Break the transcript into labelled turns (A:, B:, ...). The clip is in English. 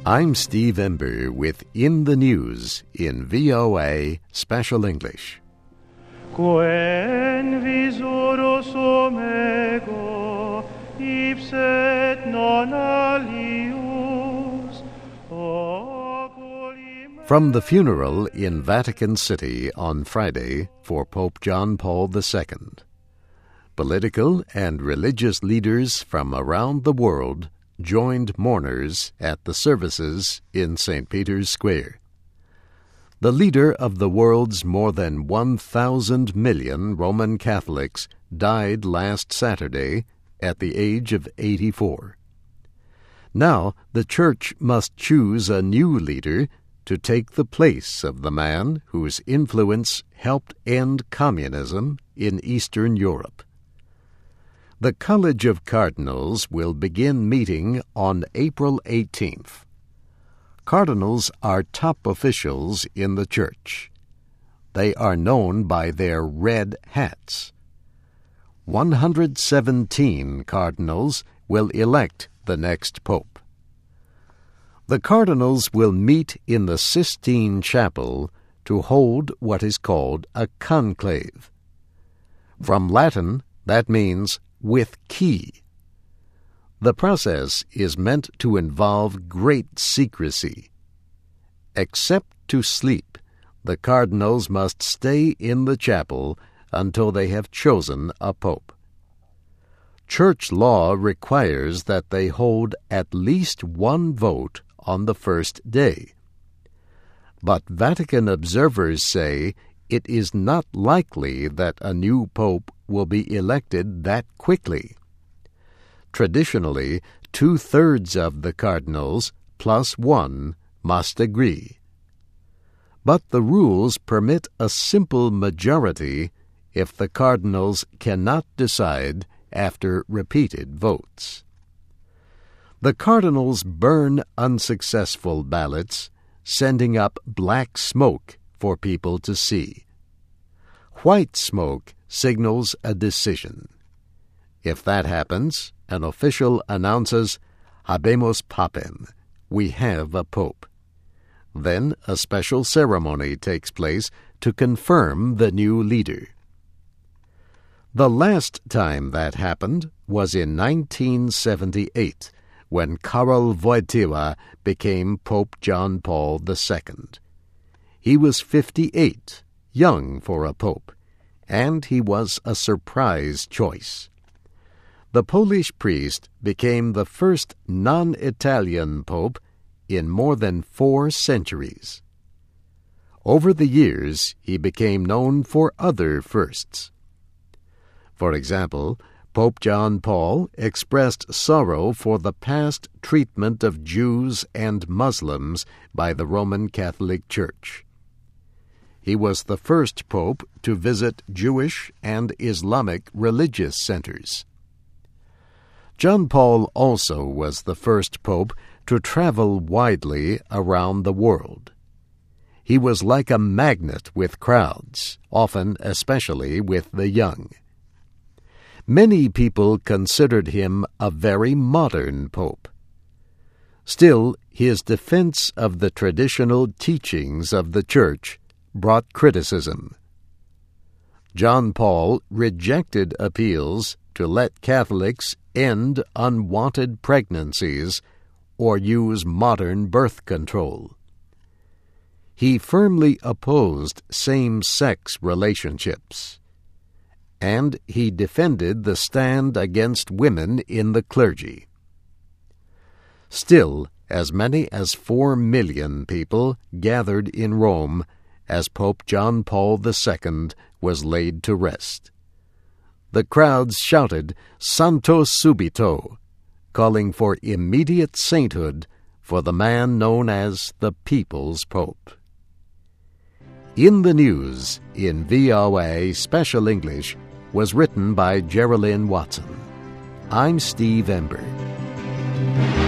A: I'm Steve Ember with In the News in VOA Special English.
B: Quen visoros omego ipset non alius
A: From the funeral in Vatican City on Friday for Pope John Paul II, political and religious leaders from around the world joined mourners at the services in St. Peter's Square. The leader of the world's more than 1,000 million Roman Catholics died last Saturday at the age of 84. Now the Church must choose a new leader to take the place of the man whose influence helped end communism in Eastern Europe. The College of Cardinals will begin meeting on April 18th. Cardinals are top officials in the Church. They are known by their red hats. 117 cardinals will elect the next pope. The cardinals will meet in the Sistine Chapel to hold what is called a conclave. From Latin, that means with key. The process is meant to involve great secrecy. Except to sleep, the cardinals must stay in the chapel until they have chosen a pope. Church law requires that they hold at least one vote on the first day. But Vatican observers say it is not likely that a new pope will be elected that quickly. Traditionally, 2/3 of the cardinals plus one must agree. But the rules permit a simple majority if the cardinals cannot decide after repeated votes. The cardinals burn unsuccessful ballots, sending up black smoke for people to see. White smoke signals a decision. If that happens, an official announces, "Habemus Papem," we have a pope. Then a special ceremony takes place to confirm the new leader. The last time that happened was in 1978, when Karol Wojtyła became Pope John Paul II. He was 58, young for a pope, and he was a surprise choice. The Polish priest became the first non-Italian pope in more than 4 centuries. Over the years, he became known for other firsts. For example, Pope John Paul expressed sorrow for the past treatment of Jews and Muslims by the Roman Catholic Church. He was the first pope to visit Jewish and Islamic religious centers. John Paul also was the first pope to travel widely around the world. He was like a magnet with crowds, often especially with the young. Many people considered him a very modern pope. Still, his defense of the traditional teachings of the Church brought criticism. John Paul rejected appeals to let Catholics end unwanted pregnancies or use modern birth control. He firmly opposed same-sex relationships, and he defended the stand against women in the clergy. Still, as many as 4 million people gathered in Rome as Pope John Paul II was laid to rest. The crowds shouted "Santo Subito," calling for immediate sainthood for the man known as the People's Pope. In the News in VOA Special English was written by Geraldine Watson. I'm Steve Ember.